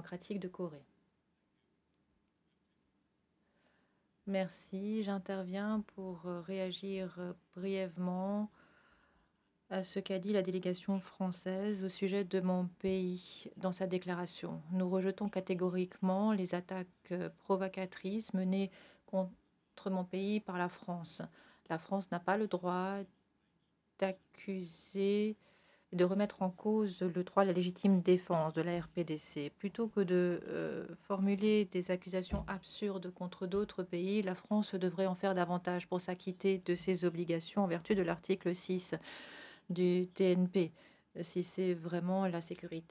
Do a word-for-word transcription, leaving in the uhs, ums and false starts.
démocratique de Corée. Merci, j'interviens pour euh, réagir euh, brièvement à ce qu'a dit la délégation française au sujet de mon pays dans sa déclaration. Nous rejetons catégoriquement les attaques euh, provocatrices menées contre mon pays par la France. La France n'a pas le droit d'accuser et de remettre en cause le droit à la légitime défense de la R P D C. Plutôt que de euh, formuler des accusations absurdes contre d'autres pays, la France devrait en faire davantage pour s'acquitter de ses obligations en vertu de l'article six du T N P, si c'est vraiment la sécurité